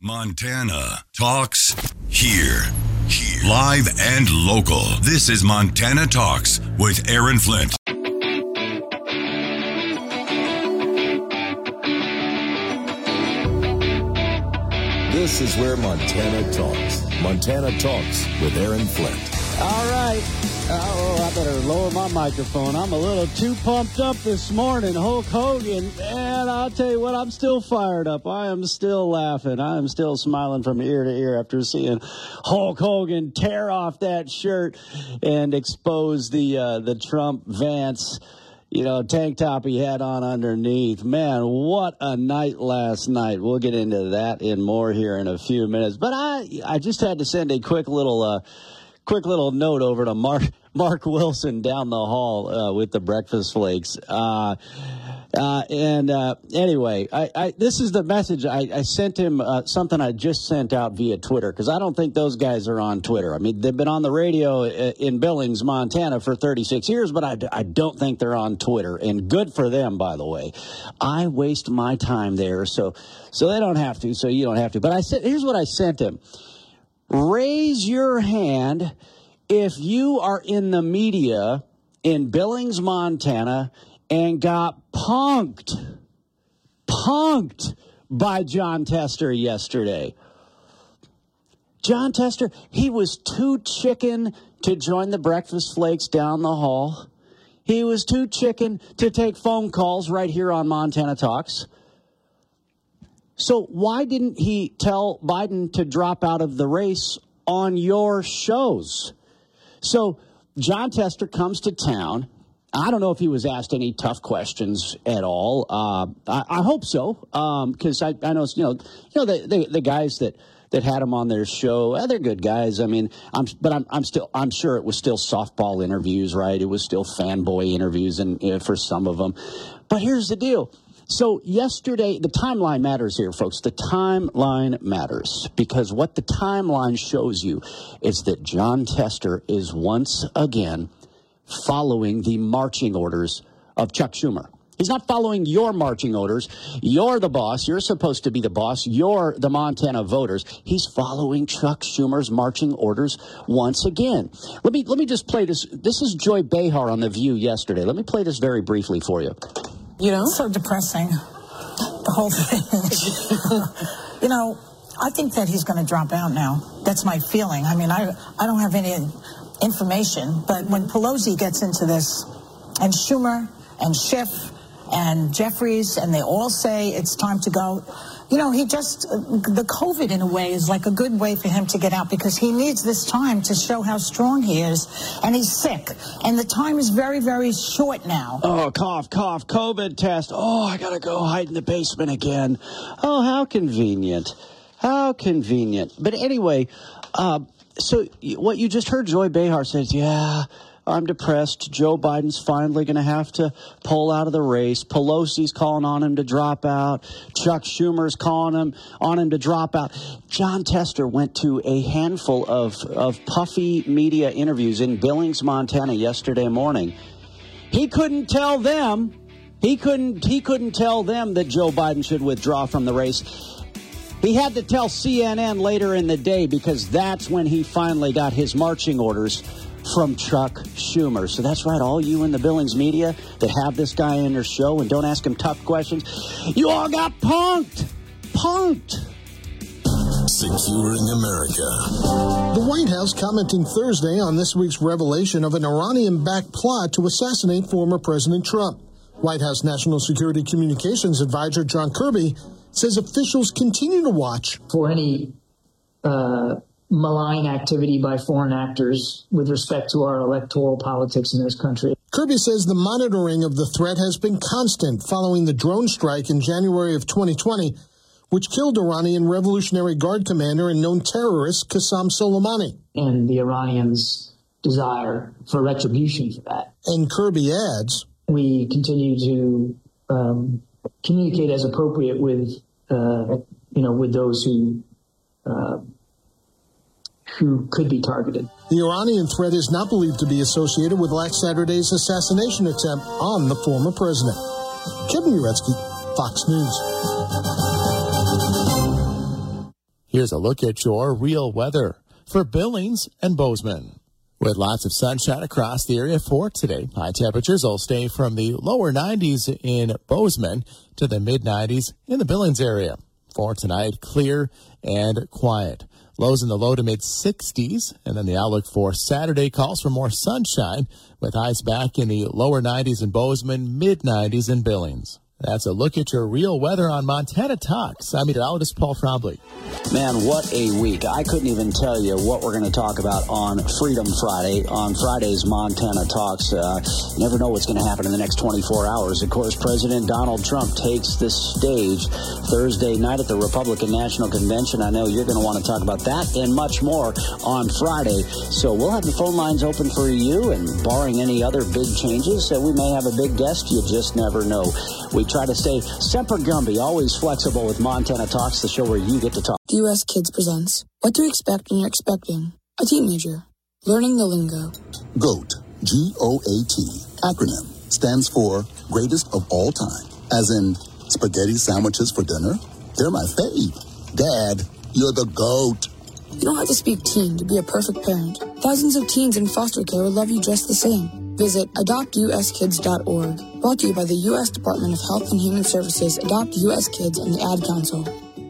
Montana Talks here. Live and local. This is Montana Talks with Aaron Flint. This is where Montana talks. Montana Talks with Aaron Flint. All right. I better lower my microphone. I'm a little too pumped up this morning. Hulk Hogan. And I'll tell you what, I'm still fired up. I am still laughing. I am still smiling from ear to ear after seeing Hulk Hogan tear off that shirt and expose the Trump Vance, tank top he had on underneath. Man, what a night last night. We'll get into that and more here in a few minutes. But I just had to send a quick little note over to Mark Wilson down the hall with the Breakfast Flakes. Anyway, this is the message. I sent him something I just sent out via Twitter, because I don't think those guys are on Twitter. I mean, they've been on the radio in Billings, Montana for 36 years, but I don't think they're on Twitter. And good for them, by the way. I waste my time there, so they don't have to, so you don't have to. But here's what I sent him. Raise your hand if you are in the media in Billings, Montana, and got punked by Jon Tester yesterday. Jon Tester, he was too chicken to join the Breakfast Flakes down the hall. He was too chicken to take phone calls right here on Montana Talks. So why didn't he tell Biden to drop out of the race on your shows? So Jon Tester comes to town. I don't know if he was asked any tough questions at all. I hope so, because I know the guys that had him on their show, they're good guys. I mean, I'm sure it was still softball interviews, right? It was still fanboy interviews, and for some of them. But here's the deal. So yesterday, the timeline matters here, folks. The timeline matters, because what the timeline shows you is that Jon Tester is once again following the marching orders of Chuck Schumer. He's not following your marching orders. You're the boss. You're supposed to be the boss. You're the Montana voters. He's following Chuck Schumer's marching orders once again. Let me just play this. This is Joy Behar on The View yesterday. Let me play this very briefly for you. So depressing, the whole thing. I think that he's going to drop out now. That's my feeling. I mean, I don't have any information, but when Pelosi gets into this, and Schumer and Schiff and Jeffries, and they all say it's time to go, the COVID in a way is like a good way for him to get out, because he needs this time to show how strong he is, and he's sick, and the time is very, very short now. Oh, cough, COVID test. Oh, I gotta go hide in the basement again. Oh, how convenient. How convenient. But anyway, so what you just heard Joy Behar says, yeah, I'm depressed. Joe Biden's finally going to have to pull out of the race. Pelosi's calling on him to drop out. Chuck Schumer's calling on him to drop out. Jon Tester went to a handful of puffy media interviews in Billings, Montana yesterday morning. He couldn't tell them. He couldn't tell them that Joe Biden should withdraw from the race. He had to tell CNN later in the day, because that's when he finally got his marching orders from Chuck Schumer. So that's right, all you in the Billings media that have this guy in your show and don't ask him tough questions, you all got punked. Securing America. The White House commenting Thursday on this week's revelation of an Iranian-backed plot to assassinate former President Trump. White House National Security Communications Advisor John Kirby says officials continue to watch for any malign activity by foreign actors with respect to our electoral politics in this country. Kirby says the monitoring of the threat has been constant following the drone strike in January of 2020, which killed Iranian Revolutionary Guard commander and known terrorist Qasem Soleimani. And the Iranians' desire for retribution for that. And Kirby adds, we continue to communicate as appropriate with those who could be targeted. The Iranian threat is not believed to be associated with last Saturday's assassination attempt on the former president. Kevin Uretsky, Fox News. Here's a look at your real weather for Billings and Bozeman. With lots of sunshine across the area for today, high temperatures will stay from the lower 90s in Bozeman to the mid-90s in the Billings area. For tonight, clear and quiet. Lows in the low to mid-60s, and then the outlook for Saturday calls for more sunshine with highs back in the lower 90s in Bozeman, mid-90s in Billings. That's a look at your real weather on Montana Talks. I'm meteorologist Paul Trombley. Man, what a week. I couldn't even tell you what we're going to talk about on Freedom Friday, on Friday's Montana Talks. You never know what's going to happen in the next 24 hours. Of course, President Donald Trump takes the stage Thursday night at the Republican National Convention. I know you're going to want to talk about that and much more on Friday. So we'll have the phone lines open for you, and barring any other big changes, we may have a big guest. You just never know. We try to stay semper gumby, always flexible with Montana Talks, the show where you get to talk. US Kids presents What to Expect When You're Expecting a Teenager. Learning the lingo. GOAT, G-O-A-T, acronym, stands for Greatest of All Time. As in, spaghetti sandwiches for dinner? They're my fave. Dad, you're the GOAT. You don't have to speak teen to be a perfect parent. Thousands of teens in foster care would love you just the same. Visit adoptuskids.org. Brought to you by the U.S. Department of Health and Human Services, Adopt U.S. Kids, and the Ad Council.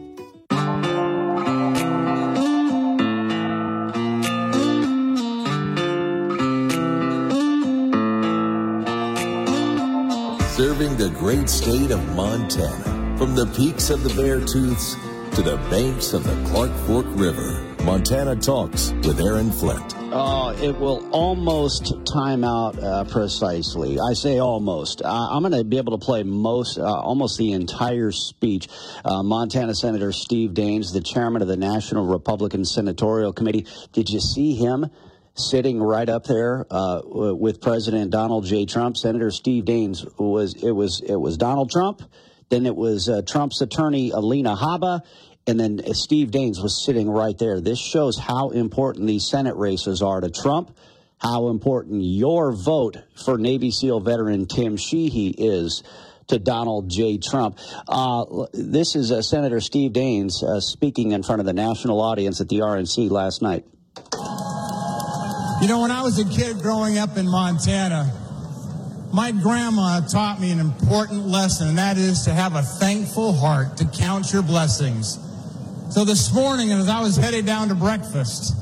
Serving the great state of Montana, from the peaks of the Beartooths to the banks of the Clark Fork River. Montana Talks with Aaron Flint. It will almost time out precisely. I say almost. I'm going to be able to play almost the entire speech. Montana Senator Steve Daines, the chairman of the National Republican Senatorial Committee. Did you see him sitting right up there with President Donald J. Trump? Senator Steve Daines was Donald Trump, then it was Trump's attorney Alina Habba, and then Steve Daines was sitting right there. This shows how important these Senate races are to Trump, how important your vote for Navy SEAL veteran Tim Sheehy is to Donald J. Trump. This is Senator Steve Daines speaking in front of the national audience at the RNC last night. You know, when I was a kid growing up in Montana, my grandma taught me an important lesson, and that is to have a thankful heart, to count your blessings. So this morning, as I was headed down to breakfast,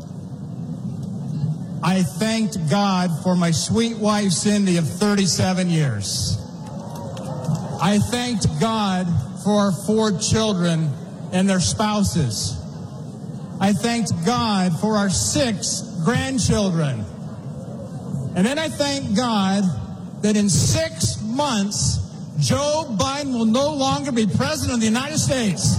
I thanked God for my sweet wife, Cindy, of 37 years. I thanked God for our 4 children and their spouses. I thanked God for our 6 grandchildren. And then I thank God that in 6 months, Joe Biden will no longer be president of the United States.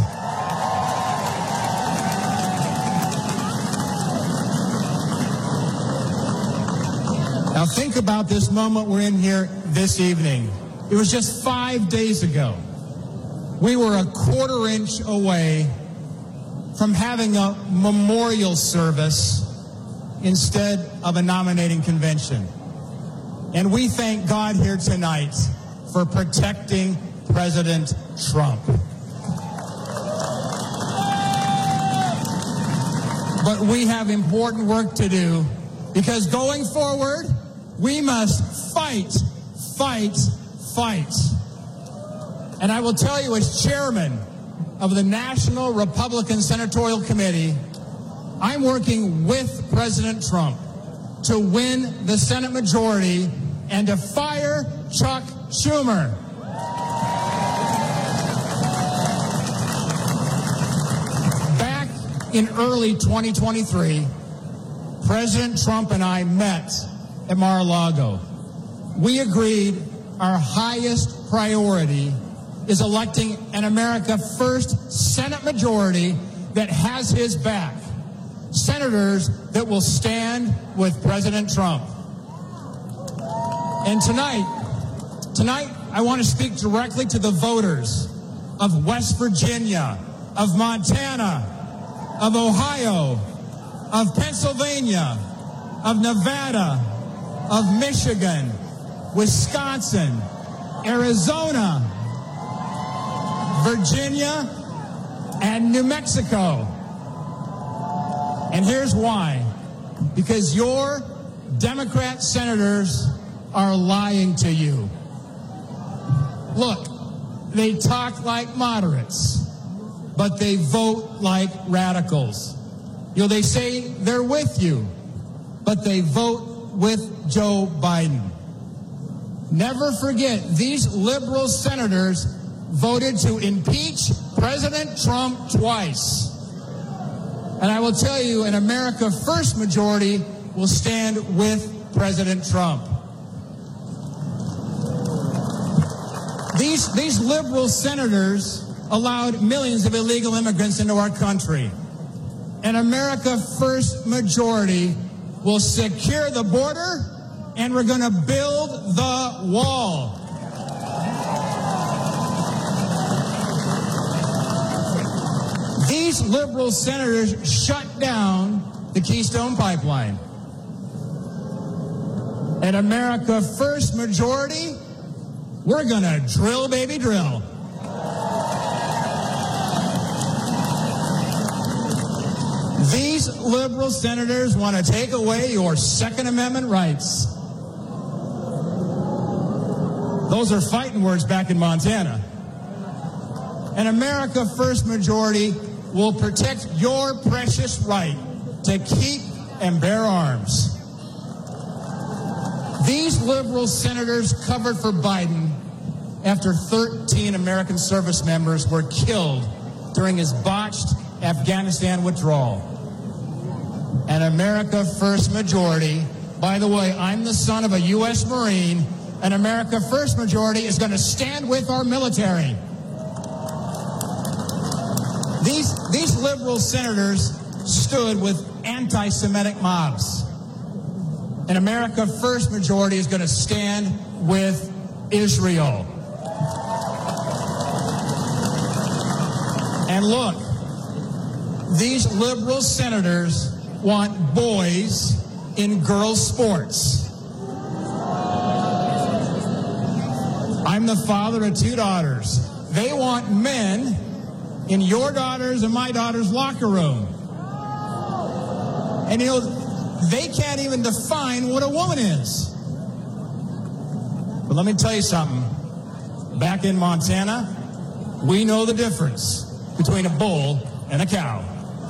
Now think about this moment we're in here this evening. It was just 5 days ago. We were a quarter inch away from having a memorial service instead of a nominating convention. And we thank God here tonight for protecting President Trump. But we have important work to do, because going forward, we must fight, fight, fight. And I will tell you, as chairman of the National Republican Senatorial Committee, I'm working with President Trump to win the Senate majority and to fire Chuck Schumer. Back in early 2023, President Trump and I met at Mar-a-Lago. We agreed our highest priority is electing an America First Senate majority that has his back. Senators that will stand with President Trump. And tonight, I want to speak directly to the voters of West Virginia, of Montana, of Ohio, of Pennsylvania, of Nevada, of Michigan, Wisconsin, Arizona, Virginia, and New Mexico. And here's why. Because your Democrat senators are lying to you. Look, they talk like moderates, but they vote like radicals. They say they're with you, but they vote with Joe Biden. Never forget, these liberal senators voted to impeach President Trump twice. And I will tell you, an America First majority will stand with President Trump. These liberal senators allowed millions of illegal immigrants into our country. An America First majority will secure the border, and we're going to build the wall. These liberal senators shut down the Keystone Pipeline. An America First majority, we're going to drill, baby, drill. These liberal senators want to take away your Second Amendment rights. Those are fighting words back in Montana. An America First majority will protect your precious right to keep and bear arms. These liberal senators covered for Biden after 13 American service members were killed during his botched Afghanistan withdrawal. An America First majority, by the way, I'm the son of a U.S. Marine, an America First majority is going to stand with our military. These liberal senators stood with anti-Semitic mobs. An America First majority is going to stand with Israel. And look, these liberal senators want boys in girls' sports. I'm the father of 2 daughters. They want men in your daughter's and my daughter's locker room. And they can't even define what a woman is. But let me tell you something. Back in Montana, we know the difference between a bull and a cow.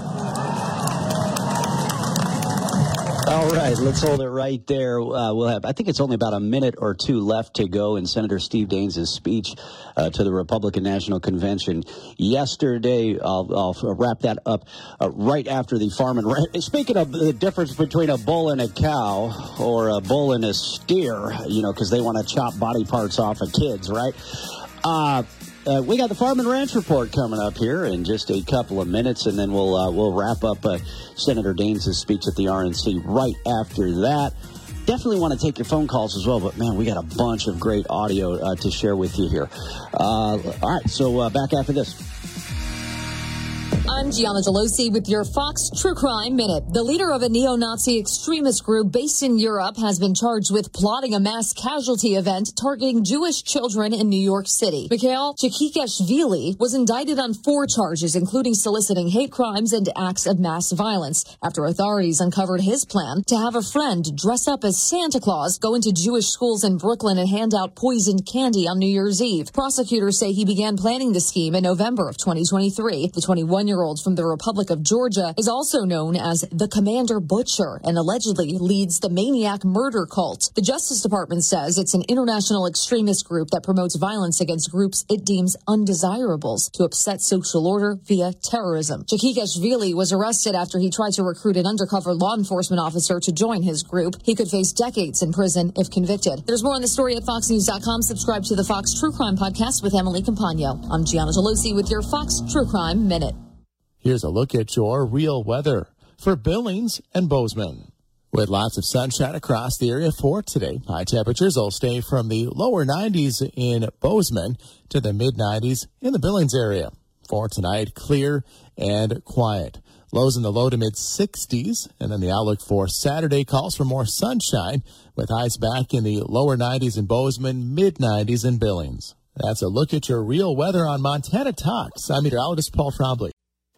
All right, let's hold it right there. We'll have, I think it's only about a minute or two left to go in Senator Steve Daines' speech to the Republican National Convention yesterday. I'll wrap that up right after the farm and ranch. Speaking of the difference between a bull and a cow, or a bull and a steer, because they want to chop body parts off of kids, right? We got the Farm and Ranch Report coming up here in just a couple of minutes, and then we'll wrap up Senator Daines' speech at the RNC right after that. Definitely want to take your phone calls as well, but, man, we got a bunch of great audio to share with you here. All right, so back after this. I'm Gianna Delosi with your Fox True Crime Minute. The leader of a neo-Nazi extremist group based in Europe has been charged with plotting a mass casualty event targeting Jewish children in New York City. Mikhail Chikikashvili was indicted on 4 charges, including soliciting hate crimes and acts of mass violence, after authorities uncovered his plan to have a friend dress up as Santa Claus, go into Jewish schools in Brooklyn and hand out poisoned candy on New Year's Eve. Prosecutors say he began planning the scheme in November of 2023. The 21-year-old from the Republic of Georgia is also known as the Commander Butcher and allegedly leads the maniac murder cult. The Justice Department says it's an international extremist group that promotes violence against groups it deems undesirables to upset social order via terrorism. Chikikashvili was arrested after he tried to recruit an undercover law enforcement officer to join his group. He could face decades in prison if convicted. There's more on the story at foxnews.com. Subscribe to the Fox True Crime Podcast with Emily Campagno. I'm Gianna Delosi with your Fox True Crime Minute. Here's a look at your real weather for Billings and Bozeman. With lots of sunshine across the area for today, high temperatures will stay from the lower 90s in Bozeman to the mid-90s in the Billings area. For tonight, clear and quiet. Lows in the low to mid-60s, and then the outlook for Saturday calls for more sunshine with highs back in the lower 90s in Bozeman, mid-90s in Billings. That's a look at your real weather on Montana Talks. I'm meteorologist Paul Trombley.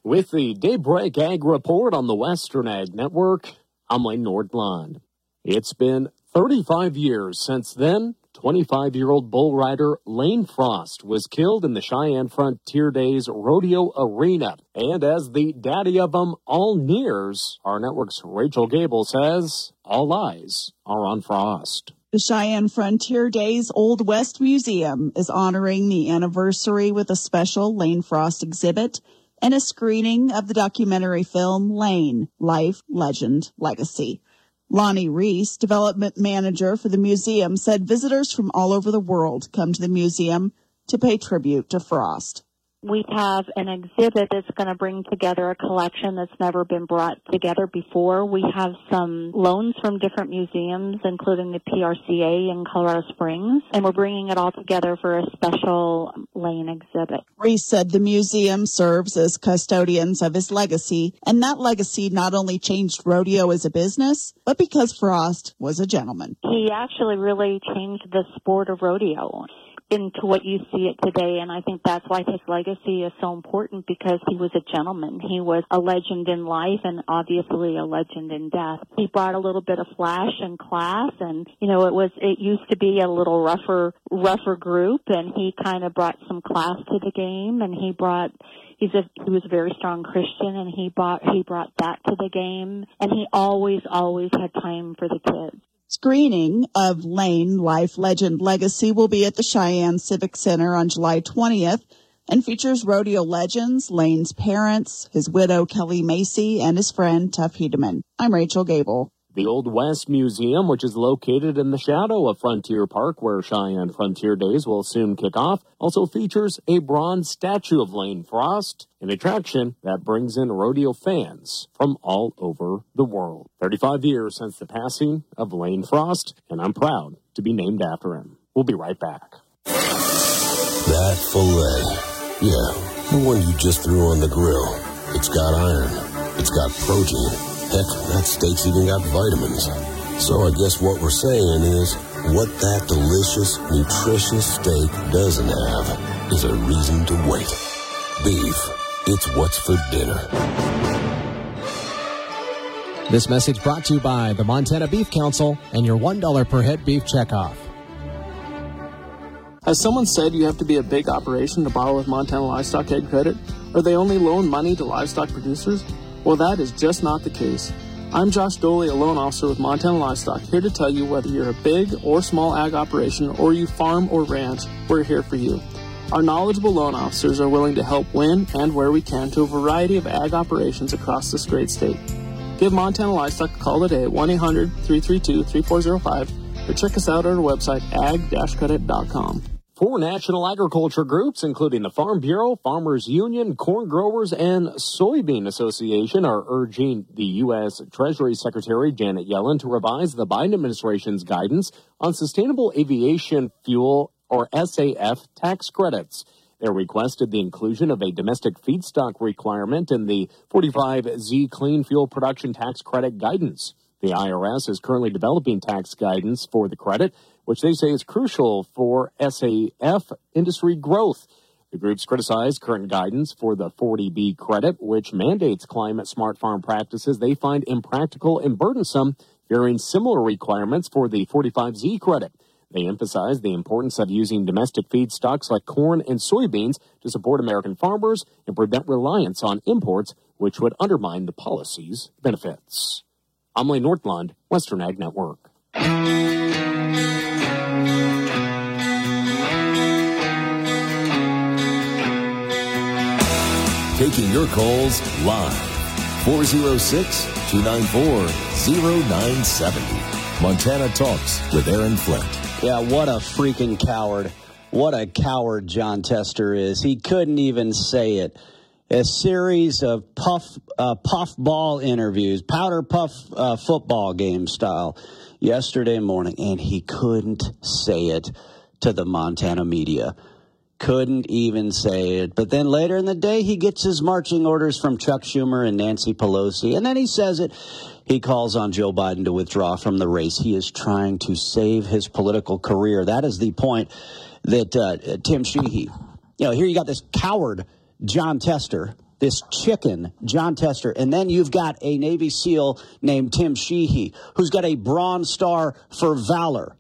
With the Daybreak Ag Report on the Western Ag Network, I'm Lane Nordlund. It's been 35 years since then. 25-year-old bull rider Lane Frost was killed in the Cheyenne Frontier Days Rodeo Arena. And as the daddy of them all nears, our network's Rachel Gable says all eyes are on Frost. The Cheyenne Frontier Days Old West Museum is honoring the anniversary with a special Lane Frost exhibit and a screening of the documentary film Lane, Life, Legend, Legacy. Lonnie Reese, development manager for the museum, said visitors from all over the world come to the museum to pay tribute to Frost. We have an exhibit that's going to bring together a collection that's never been brought together before. We have some loans from different museums, including the PRCA in Colorado Springs, and we're bringing it all together for a special Lane exhibit. Reese said the museum serves as custodians of his legacy, and that legacy not only changed rodeo as a business, but because Frost was a gentleman. He actually really changed the sport of rodeo into what you see it today, and I think that's why his legacy is so important, because he was a gentleman. He was a legend in life and obviously a legend in death. He brought a little bit of flash and class, and it used to be a little rougher group, and he kind of brought some class to the game, and he was a very strong Christian, and he brought that to the game, and he always had time for the kids. Screening of Lane, Life, Legend, Legacy will be at the Cheyenne Civic Center on July 20th and features rodeo legends, Lane's parents, his widow, Kelly Macy, and his friend, Tuff Hedeman. I'm Rachel Gable. The Old West Museum, which is located in the shadow of Frontier Park, where Cheyenne Frontier Days will soon kick off, also features a bronze statue of Lane Frost, an attraction that brings in rodeo fans from all over the world. 35 years since the passing of Lane Frost, and I'm proud to be named after him. We'll be right back. That filet, yeah, the one you just threw on the grill. It's got iron, it's got protein. Heck, that steak's even got vitamins. So I guess what we're saying is, what that delicious, nutritious steak doesn't have is a reason to wait. Beef, it's what's for dinner. This message brought to you by the Montana Beef Council and your $1 per head beef checkoff. Has someone said you have to be a big operation to borrow with Montana Livestock Ag Credit? Or they only loan money to livestock producers? Well, that is just not the case. I'm Josh Doley, a loan officer with Montana Livestock, here to tell you whether you're a big or small ag operation or you farm or ranch, we're here for you. Our knowledgeable loan officers are willing to help when and where we can to a variety of ag operations across this great state. Give Montana Livestock a call today at 1-800-332-3405 or check us out at our website, ag-credit.com. 4 national agriculture groups, including the Farm Bureau, Farmers Union, Corn Growers, and Soybean Association, are urging the U.S. Treasury Secretary Janet Yellen to revise the Biden administration's guidance on sustainable aviation fuel, or SAF, tax credits. They requested the inclusion of a domestic feedstock requirement in the 45Z clean fuel production tax credit guidance. The IRS is currently developing tax guidance for the credit, which they say is crucial for SAF industry growth. The groups criticize current guidance for the 40B credit, which mandates climate-smart farm practices they find impractical and burdensome, fearing similar requirements for the 45Z credit. They emphasize the importance of using domestic feedstocks like corn and soybeans to support American farmers and prevent reliance on imports, which would undermine the policy's benefits. I'm Lane Nordlund, Western Ag Network. Taking your calls live. 406-294-0970. Montana Talks with Aaron Flint. Yeah, what a freaking coward. What a coward Jon Tester is. He couldn't even say it. A series of puffball interviews, powder puff football game style yesterday morning, and he couldn't say it to the Montana media. Couldn't even say it. But then later in the day, he gets his marching orders from Chuck Schumer and Nancy Pelosi, and then he says it. He calls on Joe Biden to withdraw from the race. He is trying to save his political career. That is the point that Tim Sheehy, here you got this coward Jon Tester, this chicken, Jon Tester, and then you've got a Navy SEAL named Tim Sheehy, who's got a Bronze Star for valor.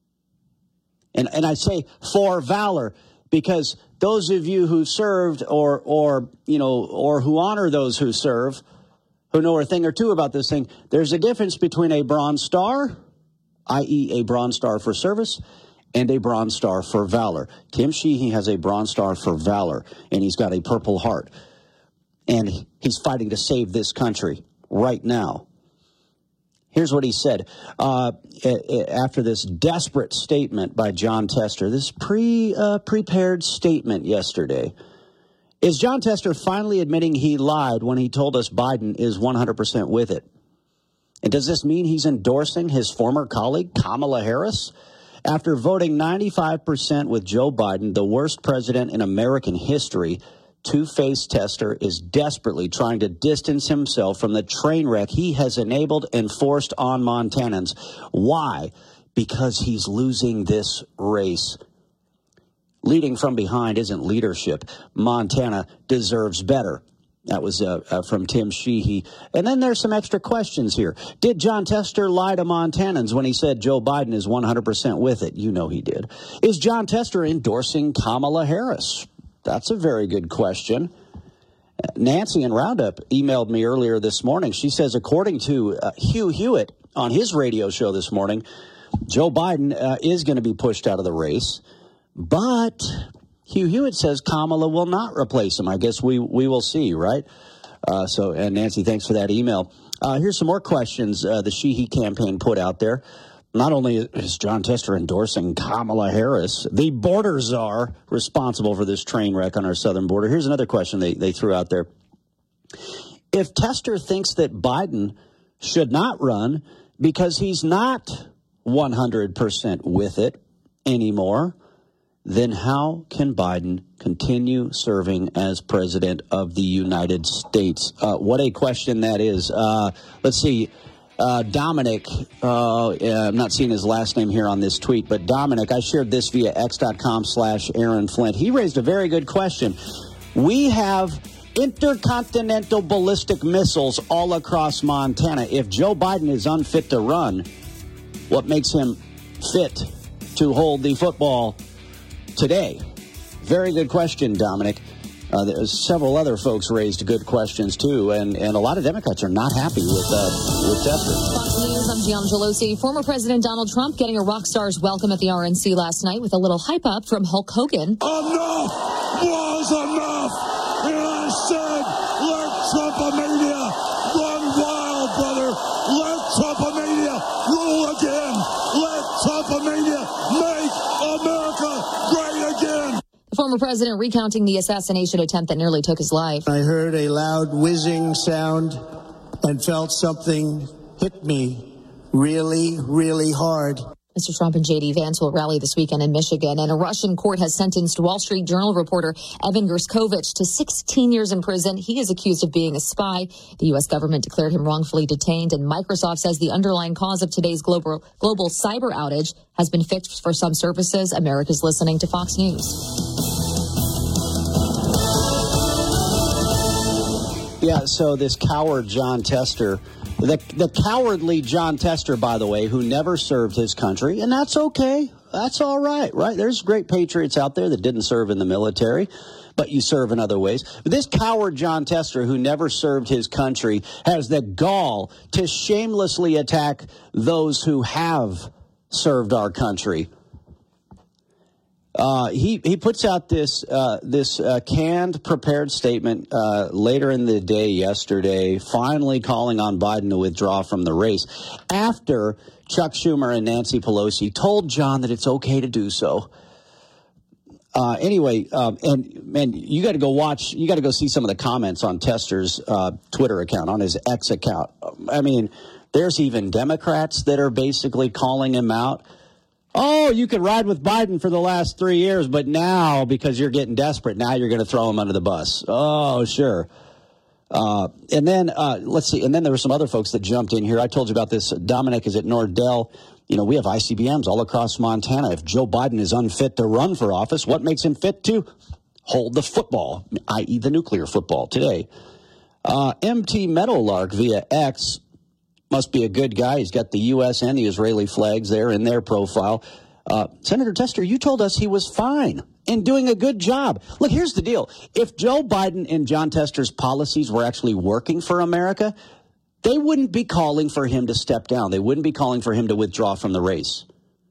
And I say for valor because those of you who served or who honor those who serve, who know a thing or two about this thing, there's a difference between a Bronze Star, i.e. a Bronze Star for service, and a Bronze Star for valor. Tim Sheehy has a Bronze Star for valor, and he's got a Purple Heart. And he's fighting to save this country right now. Here's what he said after this desperate statement by Jon Tester, this prepared statement yesterday. Is Jon Tester finally admitting he lied when he told us Biden is 100% with it? And does this mean he's endorsing his former colleague, Kamala Harris? After voting 95% with Joe Biden, the worst president in American history, Two-Faced Tester is desperately trying to distance himself from the train wreck he has enabled and forced on Montanans. Why? Because he's losing this race. Leading from behind isn't leadership. Montana deserves better. That was from Tim Sheehy. And then there's some extra questions here. Did Jon Tester lie to Montanans when he said Joe Biden is 100% with it? You know he did. Is Jon Tester endorsing Kamala Harris? That's a very good question. Nancy in Roundup emailed me earlier this morning. She says, according to Hugh Hewitt on his radio show this morning, Joe Biden is going to be pushed out of the race. But Hugh Hewitt says Kamala will not replace him. I guess we will see, right? And Nancy, thanks for that email. Here's some more questions the Sheehy campaign put out there. Not only is Jon Tester endorsing Kamala Harris, the border czar responsible for this train wreck on our southern border. Here's another question they threw out there. If Tester thinks that Biden should not run because he's not 100% with it anymore, then how can Biden continue serving as president of the United States? What a question that is. Let's see. Dominic, I'm not seeing his last name here on this tweet, but Dominic, I shared this via x.com/Aaron Flint. He raised a very good question. We have intercontinental ballistic missiles all across Montana. If Joe Biden is unfit to run, what makes him fit to hold the football today? Very good question, Dominic. There's several other folks raised good questions, too, and a lot of Democrats are not happy with Tester. Fox News, I'm Gian Gelosi. Former President Donald Trump getting a rock star's welcome at the RNC last night with a little hype up from Hulk Hogan. Enough was enough, and I said, let Trumpomania run wild, brother. Let Trumpomania rule again. Let Trumpomania make America great again. The former president recounting the assassination attempt that nearly took his life. I heard a loud whizzing sound and felt something hit me really, really hard. Mr. Trump and J.D. Vance will rally this weekend in Michigan, and a Russian court has sentenced Wall Street Journal reporter Evan Gerskovich to 16 years in prison. He is accused of being a spy. The U.S. government declared him wrongfully detained, and Microsoft says the underlying cause of today's global cyber outage has been fixed for some services. America's listening to Fox News. Yeah, so this coward Jon Tester, the cowardly Jon Tester, by the way, who never served his country, and that's okay. That's all right, right? There's great patriots out there that didn't serve in the military, but you serve in other ways. But this coward Jon Tester, who never served his country, has the gall to shamelessly attack those who have served our country. He puts out this canned, prepared statement later in the day yesterday, finally calling on Biden to withdraw from the race after Chuck Schumer and Nancy Pelosi told John that it's okay to do so. Anyway, and you got to go watch. You got to go see some of the comments on Tester's Twitter account, on his X account. I mean, there's even Democrats that are basically calling him out. Oh, you could ride with Biden for the last 3 years, but now, because you're getting desperate, now you're going to throw him under the bus. Oh, sure. And then, let's see. And then there were some other folks that jumped in here. I told you about this. Dominic is at Nordell. You know, we have ICBMs all across Montana. If Joe Biden is unfit to run for office, what makes him fit to hold the football, i.e. the nuclear football today. MT Meadowlark via X must be a good guy. He's got the U.S. and the Israeli flags there in their profile. Senator Tester, you told us he was fine and doing a good job. Look, here's the deal. If Joe Biden and John Tester's policies were actually working for America, they wouldn't be calling for him to step down. They wouldn't be calling for him to withdraw from the race.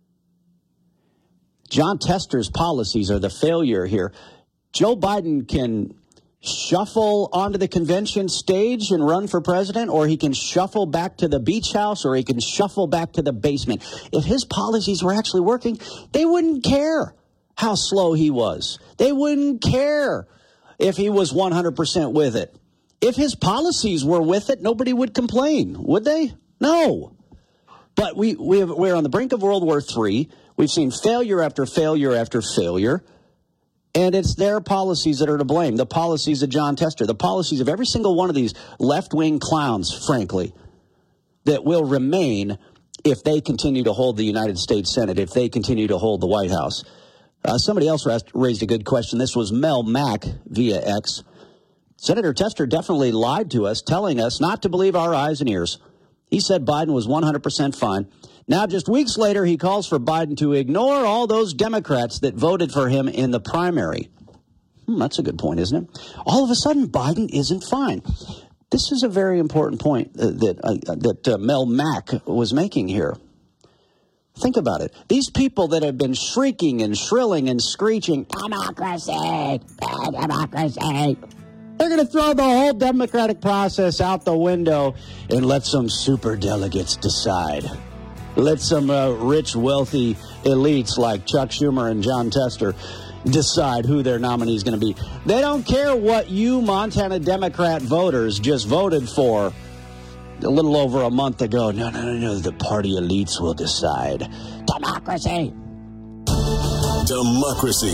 John Tester's policies are the failure here. Joe Biden can shuffle onto the convention stage and run for president, or he can shuffle back to the beach house, or he can shuffle back to the basement. If his policies were actually working, they wouldn't care how slow he was. They wouldn't care if he was 100% with it. If his policies were with it, nobody would complain, would they? No. But we're on the brink of World War III. We've seen failure after failure after failure. And it's their policies that are to blame, the policies of John Tester, the policies of every single one of these left-wing clowns, frankly, that will remain if they continue to hold the United States Senate, if they continue to hold the White House. Somebody else raised a good question. This was Mel Mack via X. Senator Tester definitely lied to us, telling us not to believe our eyes and ears. He said Biden was 100% fine. Now, just weeks later, he calls for Biden to ignore all those Democrats that voted for him in the primary. That's a good point, isn't it? All of a sudden, Biden isn't fine. This is a very important point that Mel Mack was making here. Think about it. These people that have been shrieking and shrilling and screeching, democracy, democracy, they're going to throw the whole democratic process out the window and let some superdelegates decide. Let some rich, wealthy elites like Chuck Schumer and John Tester decide who their nominee is going to be. They don't care what you Montana Democrat voters just voted for a little over a month ago. No. The party elites will decide. Democracy. Democracy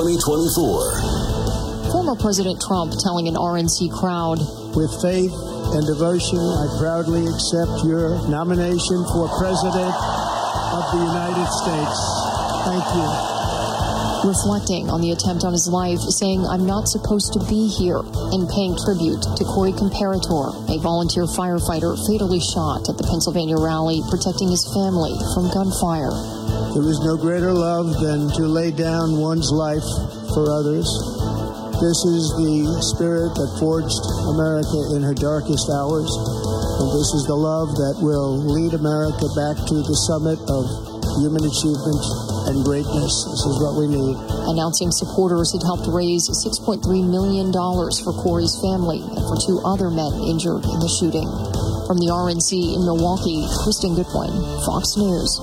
2024. Former President Trump telling an RNC crowd, with faith and devotion, I proudly accept your nomination for President of the United States. Thank you. reflecting on the attempt on his life, saying, "I'm not supposed to be here," and paying tribute to Corey Comparator, a volunteer firefighter fatally shot at the Pennsylvania rally, protecting his family from gunfire. There is no greater love than to lay down one's life for others. This is the spirit that forged America in her darkest hours, and this is the love that will lead America back to the summit of human achievement and greatness. This is what we need. Announcing supporters had helped raise $6.3 million for Corey's family and for two other men injured in the shooting. From the RNC in Milwaukee, Kristen Goodwin, Fox News.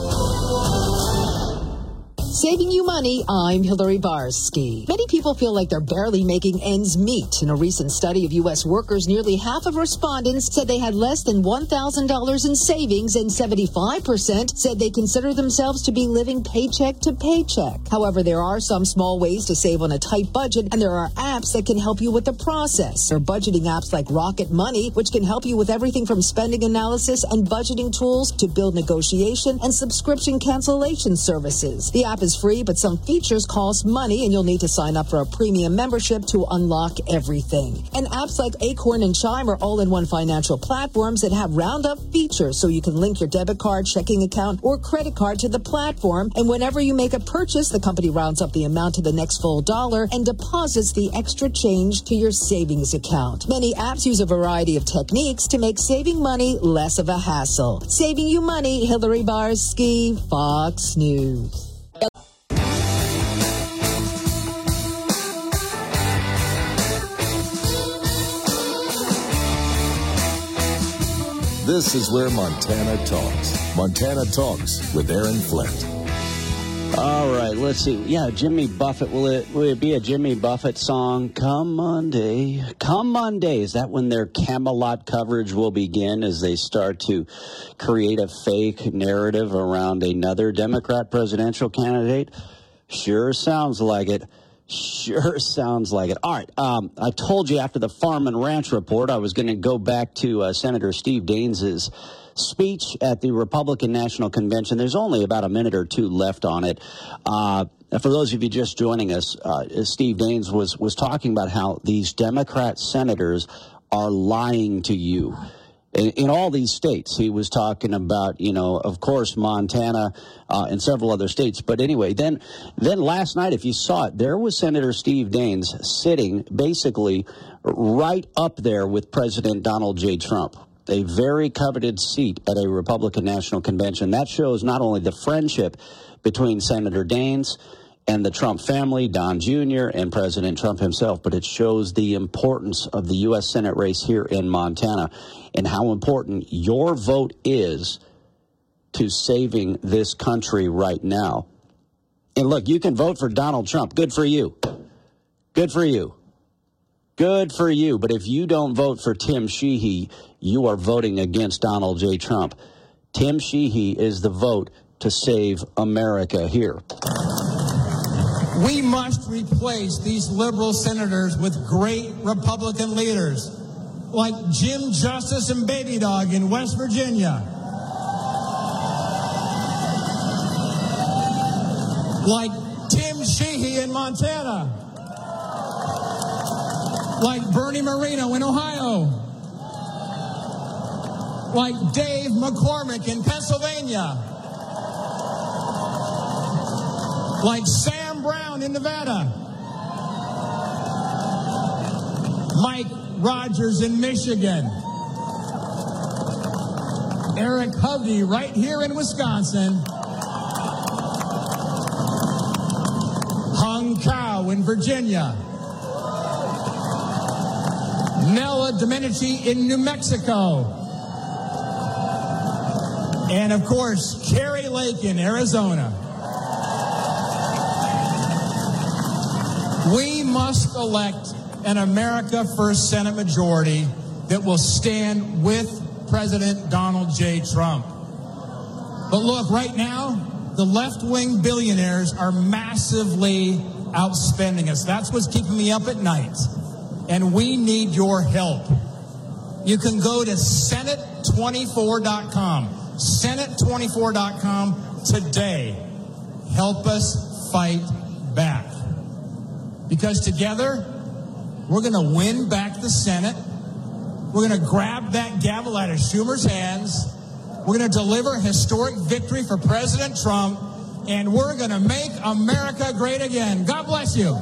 Saving you money, I'm Hillary Barsky. Many people feel like they're barely making ends meet. In a recent study of U.S. workers, nearly half of respondents said they had less than $1,000 in savings, and 75% said they consider themselves to be living paycheck to paycheck. However, there are some small ways to save on a tight budget, and there are apps that can help you with the process. There are budgeting apps like Rocket Money, which can help you with everything from spending analysis and budgeting tools to bill negotiation and subscription cancellation services. The app is free, but some features cost money, and you'll need to sign up for a premium membership to unlock everything. And apps like Acorn and Chime are all-in-one financial platforms that have roundup features, so you can link your debit card, checking account, or credit card to the platform, and whenever you make a purchase, the company rounds up the amount to the next full dollar and deposits the extra change to your savings account. Many apps use a variety of techniques to make saving money less of a hassle. Saving you money, Hillary Barsky, Fox News. This is where Montana talks. Montana Talks with Aaron Flint. All right, let's see. Yeah, Jimmy Buffett. Will it be a Jimmy Buffett song? Come Monday. Come Monday. Is that when their Camelot coverage will begin as they start to create a fake narrative around another Democrat presidential candidate? Sure sounds like it. Sure sounds like it. All right. I told you after the Farm and Ranch report I was going to go back to Senator Steve Daines' speech at the Republican National Convention. There's only about a minute or two left on it. For those of you just joining us, Steve Daines was talking about how these Democrat senators are lying to you. In all these states, he was talking about, of course, Montana and several other states. But anyway, then last night, if you saw it, there was Senator Steve Daines sitting basically right up there with President Donald J. Trump, a very coveted seat at a Republican National Convention. That shows not only the friendship between Senator Daines and the Trump family, Don Jr., and President Trump himself, but it shows the importance of the U.S. Senate race here in Montana and how important your vote is to saving this country right now. And look, you can vote for Donald Trump. Good for you. Good for you. Good for you. But if you don't vote for Tim Sheehy, you are voting against Donald J. Trump. Tim Sheehy is the vote to save America here. We must replace these liberal senators with great Republican leaders like Jim Justice and Baby Dog in West Virginia, like Tim Sheehy in Montana, like Bernie Moreno in Ohio, like Dave McCormick in Pennsylvania, like Sam Brown in Nevada, Mike Rogers in Michigan, Eric Hovde right here in Wisconsin, Hung Cao in Virginia, Nella Domenici in New Mexico, and of course, Carrie Lake in Arizona. We must elect an America First Senate majority that will stand with President Donald J. Trump. But look, right now, the left-wing billionaires are massively outspending us. That's what's keeping me up at night. And we need your help. You can go to Senate24.com. Senate24.com today. Help us fight back. Because together, we're going to win back the Senate. We're going to grab that gavel out of Schumer's hands. We're going to deliver a historic victory for President Trump. And we're going to make America great again. God bless you.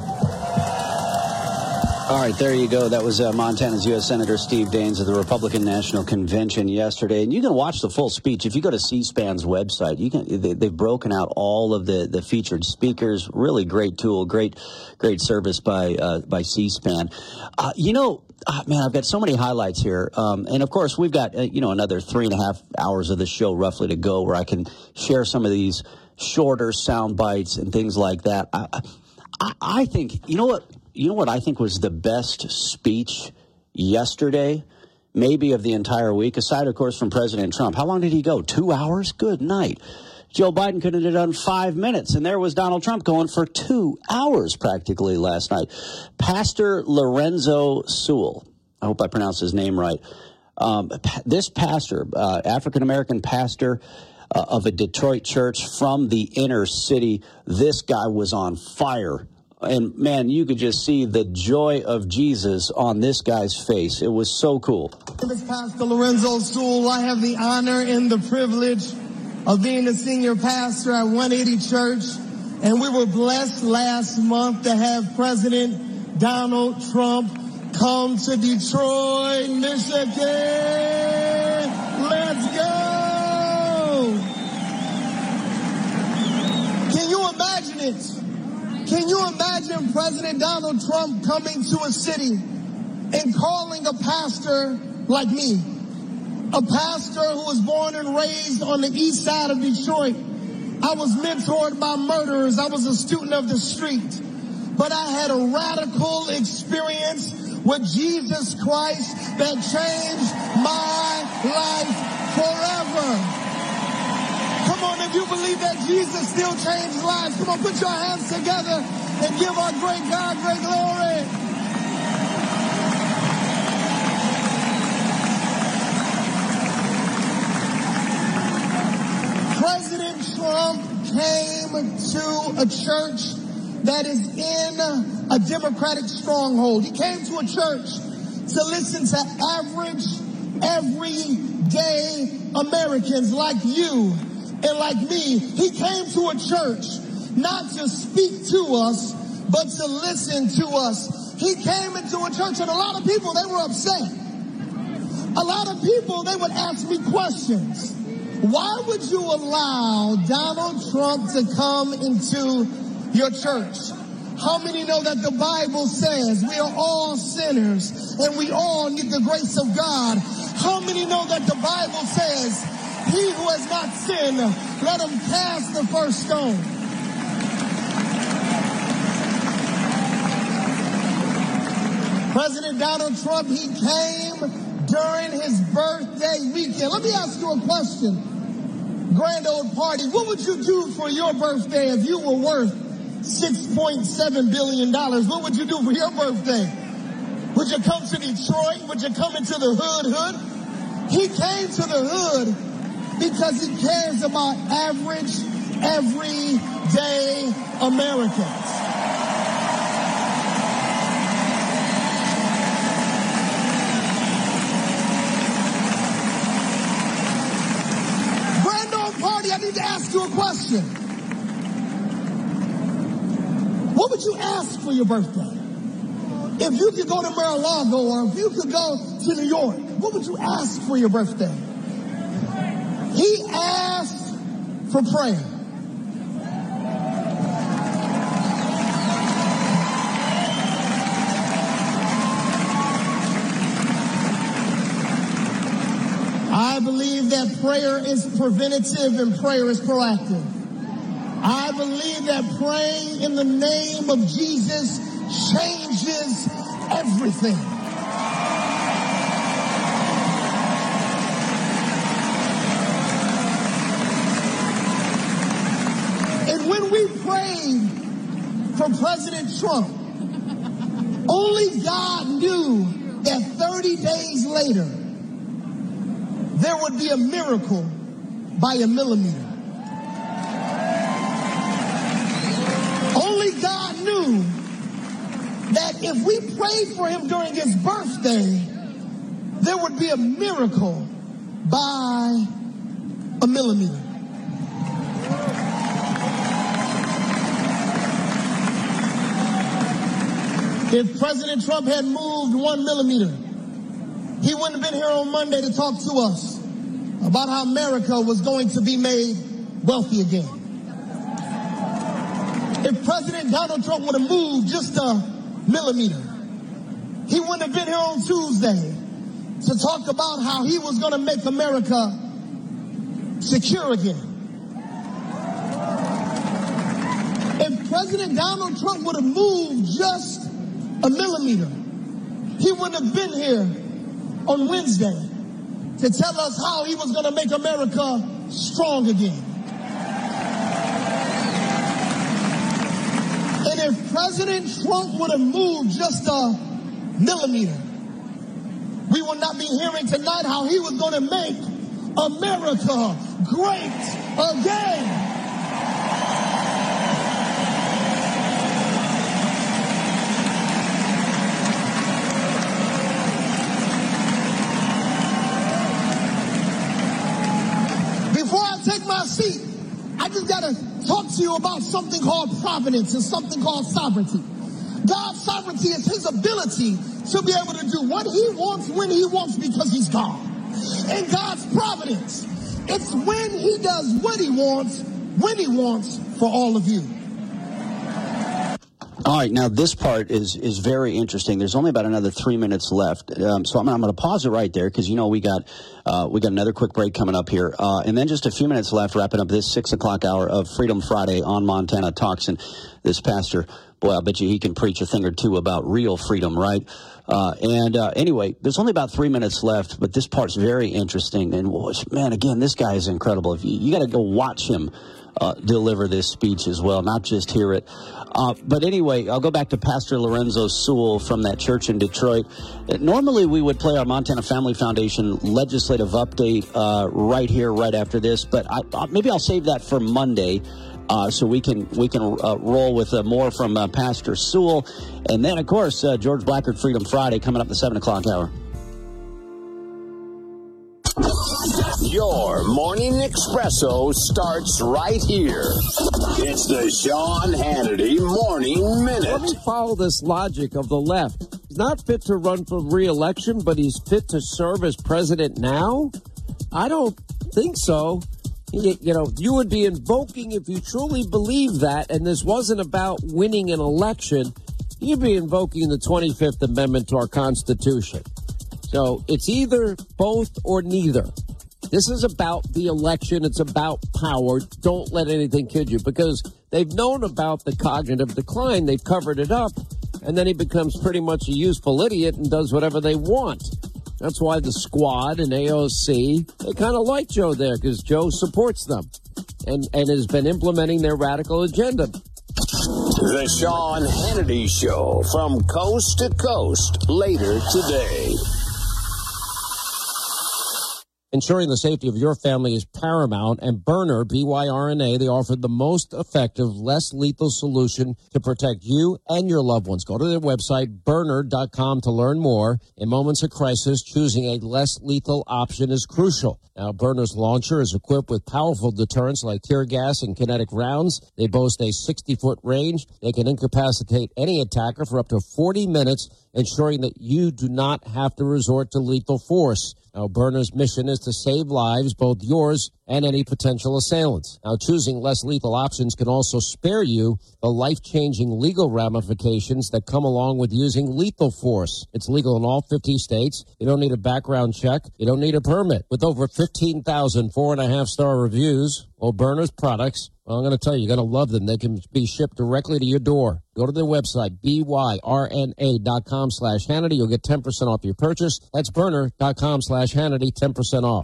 All right, there you go. That was Montana's U.S. Senator Steve Daines of the Republican National Convention yesterday. And you can watch the full speech if you go to C-SPAN's website. They've broken out all of the featured speakers. Really great tool, great service by C-SPAN. Man, I've got so many highlights here. And, of course, we've got, another 3.5 hours of the show roughly to go where I can share some of these shorter sound bites and things like that. I think, you know what I think was the best speech yesterday, maybe of the entire week, aside, of course, from President Trump. How long did he go? 2 hours? Good night. Joe Biden could have done 5 minutes, and there was Donald Trump going for 2 hours practically last night. Pastor Lorenzo Sewell, I hope I pronounced his name right. This pastor, African-American pastor of a Detroit church from the inner city, this guy was on fire. And, man, you could just see the joy of Jesus on this guy's face. It was so cool. My name is Pastor Lorenzo Sewell. I have the honor and the privilege of being the senior pastor at 180 Church. And we were blessed last month to have President Donald Trump come to Detroit, Michigan. Let's go! Can you imagine it? Can you imagine President Donald Trump coming to a city and calling a pastor like me, a pastor who was born and raised on the east side of Detroit? I was mentored by murderers. I was a student of the street. But I had a radical experience with Jesus Christ that changed my life forever. Come on, if you believe that Jesus still changed lives, come on, put your hands together and give our great God great glory. President Trump came to a church that is in a Democratic stronghold. He came to a church to listen to average, everyday Americans like you and like me. He came to a church not to speak to us, but to listen to us. He came into a church, and a lot of people, they were upset. A lot of people, they would ask me questions. Why would you allow Donald Trump to come into your church? How many know that the Bible says we are all sinners and we all need the grace of God? How many know that the Bible says, he who has not sinned, let him cast the first stone? President Donald Trump, he came during his birthday weekend. Let me ask you a question. Grand old party, what would you do for your birthday if you were worth $6.7 billion? What would you do for your birthday? Would you come to Detroit? Would you come into the hood? He came to the hood because he cares about average, everyday Americans. Grand old party, I need to ask you a question. What would you ask for your birthday? If you could go to Mar-a-Lago or if you could go to New York, what would you ask for your birthday? He asked for prayer. I believe that prayer is preventative and prayer is proactive. I believe that praying in the name of Jesus changes everything. And when we prayed for President Trump, only God knew that 30 days later, there would be a miracle by a millimeter. Only God knew that if we prayed for him during his birthday, there would be a miracle by a millimeter. If President Trump had moved 1 millimeter, he wouldn't have been here on Monday to talk to us about how America was going to be made wealthy again. If President Donald Trump would have moved just a millimeter, he wouldn't have been here on Tuesday to talk about how he was going to make America secure again. If President Donald Trump would have moved just a millimeter, he wouldn't have been here on Wednesday to tell us how he was going to make America strong again. And if President Trump would have moved just a millimeter, we will not be hearing tonight how he was going to make America great again. Before I take my seat, I just got to talk to you about something called providence and something called sovereignty. God's sovereignty is his ability to be able to do what he wants when he wants because he's God. And God's providence, it's when he does what he wants, when he wants for all of you. All right, now this part is very interesting. There's only about another 3 minutes left, so I'm going to pause it right there because you know we got another quick break coming up here, and then just a few minutes left, wrapping up this 6 o'clock hour of Freedom Friday on Montana Talks. And this pastor, boy, I bet you he can preach a thing or two about real freedom, right? Anyway, there's only about 3 minutes left, but this part's very interesting. And man, again, this guy is incredible. If you got to go watch him deliver this speech as well, not just hear it. But anyway, I'll go back to Pastor Lorenzo Sewell from that church in Detroit. Normally, we would play our Montana Family Foundation legislative update right here, right after this, but maybe I'll save that for Monday. So we can roll with more from Pastor Sewell. And then, of course, George Blackard Freedom Friday coming up at the 7 o'clock hour. Your morning espresso starts right here. It's the Sean Hannity Morning Minute. Let me follow this logic of the left. He's not fit to run for re-election, but he's fit to serve as president now? I don't think so. You know, you would be invoking, if you truly believe that, and this wasn't about winning an election, you'd be invoking the 25th Amendment to our Constitution. So it's either both or neither. This is about the election. It's about power. Don't let anything kid you, because they've known about the cognitive decline. They've covered it up, and then he becomes pretty much a useful idiot and does whatever they want. That's why the Squad and AOC, they kind of like Joe there, because Joe supports them and has been implementing their radical agenda. The Sean Hannity Show from coast to coast later today. Ensuring the safety of your family is paramount, and Byrna, B-Y-R-N-A, they offer the most effective, less lethal solution to protect you and your loved ones. Go to their website, Byrna.com, to learn more. In moments of crisis, choosing a less lethal option is crucial. Now, Byrna's launcher is equipped with powerful deterrents like tear gas and kinetic rounds. They boast a 60-foot range. They can incapacitate any attacker for up to 40 minutes, ensuring that you do not have to resort to lethal force. Now, Byrna's mission is to save lives, both yours and any potential assailants. Now, choosing less lethal options can also spare you the life-changing legal ramifications that come along with using lethal force. It's legal in all 50 states. You don't need a background check. You don't need a permit. With over 15,000 4.5-star reviews, well, Byrna's products, well, I'm going to tell you, you're going to love them. They can be shipped directly to your door. Go to their website, byrna.com/Hannity. You'll get 10% off your purchase. That's Byrna.com/Hannity, 10% off.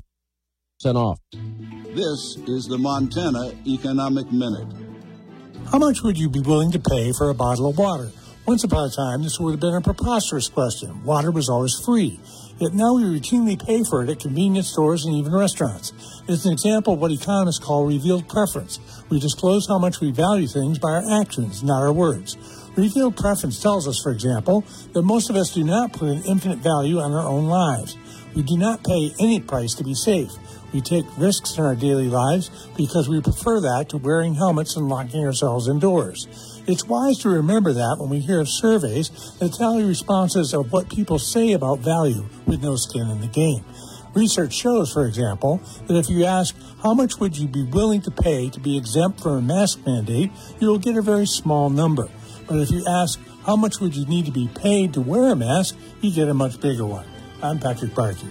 This is the Montana Economic Minute. How much would you be willing to pay for a bottle of water? Once upon a time, this would have been a preposterous question. Water was always free. Yet now we routinely pay for it at convenience stores and even restaurants. It's an example of what economists call revealed preference. We disclose how much we value things by our actions, not our words. Revealed preference tells us, for example, that most of us do not put an infinite value on our own lives. We do not pay any price to be safe. We take risks in our daily lives because we prefer that to wearing helmets and locking ourselves indoors. It's wise to remember that when we hear of surveys that tally responses of what people say about value with no skin in the game. Research shows, for example, that if you ask, how much would you be willing to pay to be exempt from a mask mandate, you'll get a very small number. But if you ask, how much would you need to be paid to wear a mask, you get a much bigger one. I'm Patrick Barkey.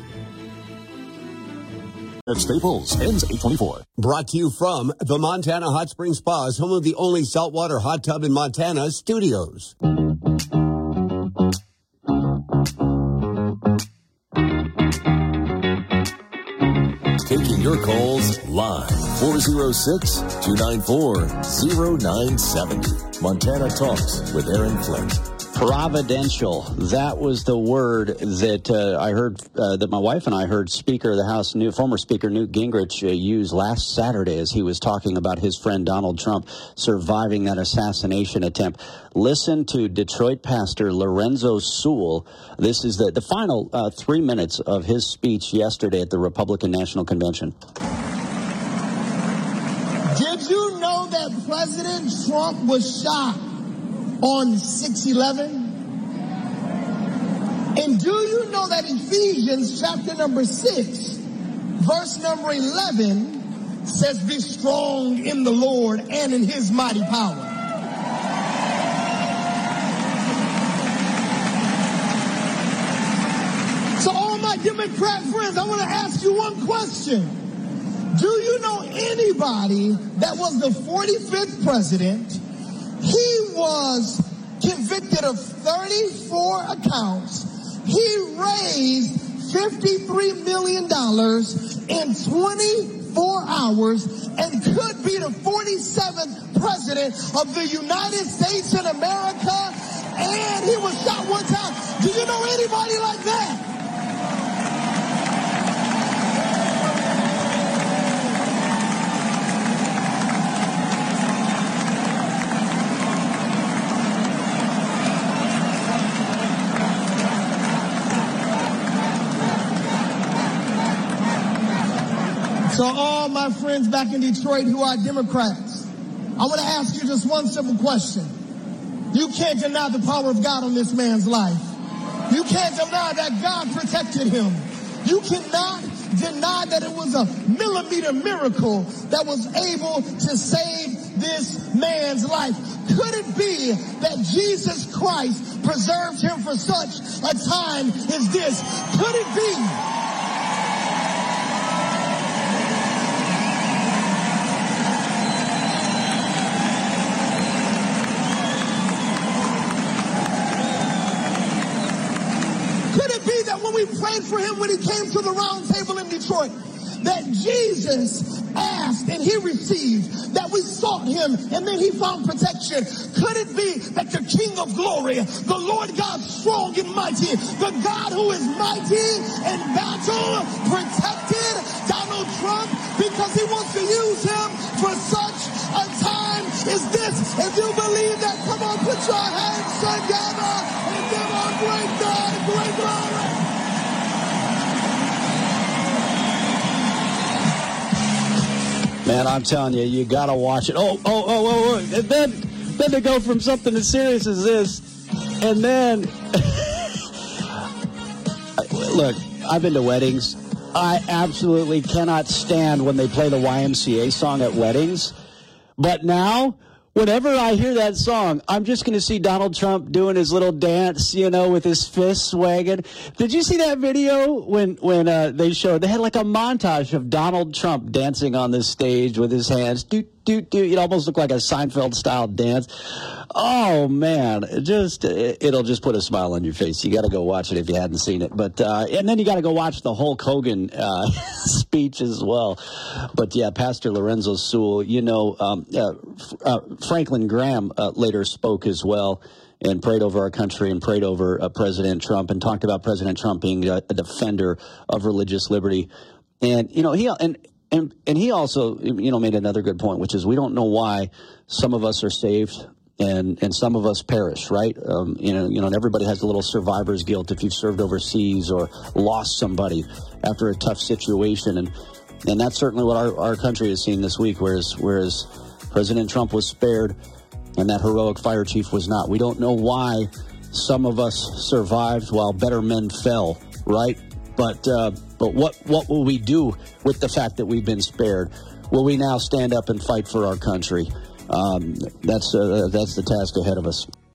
At Staples, ends 8/24. Brought to you from the Montana Hot Spring Spas, home of the only saltwater hot tub in Montana, Studios. Taking your calls live. 406-294-0970. Montana Talks with Aaron Flint. Providential. That was the word that I heard, that my wife and I heard Speaker of the House, former Speaker Newt Gingrich use last Saturday as he was talking about his friend Donald Trump surviving that assassination attempt. Listen to Detroit pastor Lorenzo Sewell. This is the final 3 minutes of his speech yesterday at the Republican National Convention. Did you know that President Trump was shot on 6/11? And do you know that Ephesians chapter number 6, verse number 11 says, be strong in the Lord and in his mighty power. So all my Democrat friends, I want to ask you one question. Do you know anybody that was the 45th president? He was convicted of 34 accounts. He raised $53 million in 24 hours and could be the 47th president of the United States in America. And he was shot one time. Do you know anybody like that? So all my friends back in Detroit who are Democrats, I want to ask you just one simple question. You can't deny the power of God on this man's life. You can't deny that God protected him. You cannot deny that it was a millimeter miracle that was able to save this man's life. Could it be that Jesus Christ preserved him for such a time as this? Could it be? When we prayed for him when he came to the round table in Detroit, that Jesus asked and he received, that we sought him and then he found protection. Could it be that the King of glory, the Lord God strong and mighty, the God who is mighty in battle, protected Donald Trump because he wants to use him for such a time as this? If you believe that, come on, put your hands together and give our great God great glory. Man, I'm telling you, you got to watch it. Oh. And then to go from something as serious as this, and then, look, I've been to weddings. I absolutely cannot stand when they play the YMCA song at weddings. But now, whenever I hear that song, I'm just going to see Donald Trump doing his little dance, with his fists wagging. Did you see that video when they had like a montage of Donald Trump dancing on this stage with his hands? Doot, doot, doot. It almost looked like a Seinfeld-style dance. Oh, man. It'll just put a smile on your face. You got to go watch it if you hadn't seen it. But and then you got to go watch the Hulk Hogan speech as well. But, yeah, Pastor Lorenzo Sewell, Franklin Graham later spoke as well and prayed over our country and prayed over President Trump and talked about President Trump being a defender of religious liberty. And, he also, made another good point, which is we don't know why some of us are saved and some of us perish, right? And everybody has a little survivor's guilt if you've served overseas or lost somebody after a tough situation. And that's certainly what our country has seen this week, whereas President Trump was spared and that heroic fire chief was not. We don't know why some of us survived while better men fell, right? But what will we do with the fact that we've been spared? Will we now stand up and fight for our country? That's the task ahead of us.